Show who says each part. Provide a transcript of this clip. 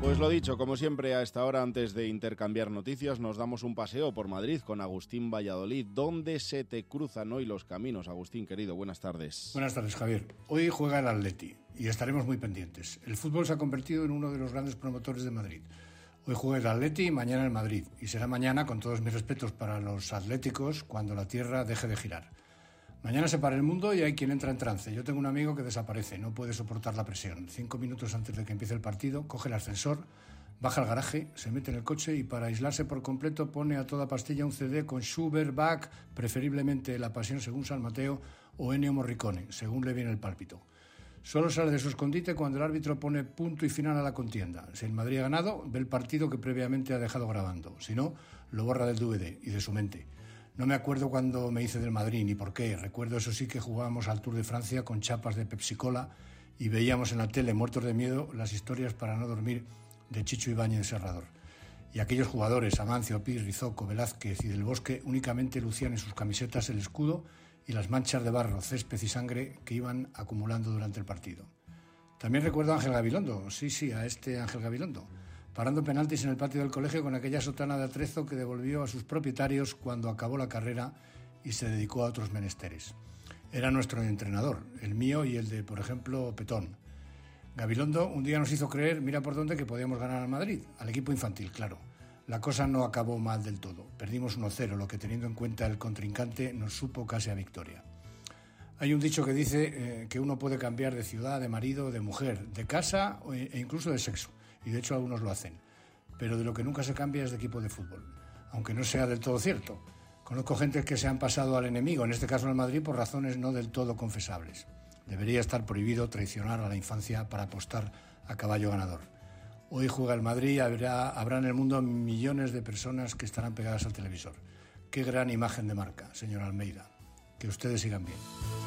Speaker 1: Pues lo dicho, como siempre a esta hora, antes de intercambiar noticias, nos damos un paseo por Madrid con Agustín Valladolid. ¿Dónde se te cruzan hoy los caminos? Agustín, querido, buenas tardes.
Speaker 2: Buenas tardes, Javier. Hoy juega el Atleti y estaremos muy pendientes. El fútbol se ha convertido en uno de los grandes promotores de Madrid. Hoy juega el Atleti y mañana el Madrid. Y será mañana, con todos mis respetos para los atléticos, cuando la tierra deje de girar. Mañana se para el mundo y hay quien entra en trance. Yo tengo un amigo que desaparece, no puede soportar la presión. 5 minutos antes de que empiece el partido, coge el ascensor, baja al garaje, se mete en el coche y para aislarse por completo pone a toda pastilla un CD con Schubert, Bach, preferiblemente La Pasión según San Mateo o Ennio Morricone, según le viene el pálpito. Solo sale de su escondite cuando el árbitro pone punto y final a la contienda. Si el Madrid ha ganado, ve el partido que previamente ha dejado grabando. Si no, lo borra del DVD y de su mente. No me acuerdo cuándo me hice del Madrid ni por qué. Recuerdo, eso sí, que jugábamos al Tour de Francia con chapas de Pepsi-Cola y veíamos en la tele, muertos de miedo, las historias para no dormir de Chicho Ibáñez Serrador. Y aquellos jugadores, Amancio, Pi, Rizzoco, Velázquez y Del Bosque, únicamente lucían en sus camisetas el escudo y las manchas de barro, césped y sangre que iban acumulando durante el partido. También recuerdo a Ángel Gabilondo, sí, a este Ángel Gabilondo, parando penaltis en el patio del colegio con aquella sotana de atrezo que devolvió a sus propietarios cuando acabó la carrera y se dedicó a otros menesteres. Era nuestro entrenador, el mío y el de, por ejemplo, Petón. Gabilondo un día nos hizo creer, mira por dónde, que podíamos ganar al Madrid, al equipo infantil, claro. La cosa no acabó mal del todo. Perdimos 1-0, lo que teniendo en cuenta el contrincante nos supo casi a victoria. Hay un dicho que dice que uno puede cambiar de ciudad, de marido, de mujer, de casa e incluso de sexo. Y de hecho algunos lo hacen. Pero de lo que nunca se cambia es de equipo de fútbol. Aunque no sea del todo cierto. Conozco gente que se han pasado al enemigo, en este caso al Madrid, por razones no del todo confesables. Debería estar prohibido traicionar a la infancia para apostar a caballo ganador. Hoy juega el Madrid y habrá en el mundo millones de personas que estarán pegadas al televisor. Qué gran imagen de marca, señor Almeida. Que ustedes sigan bien.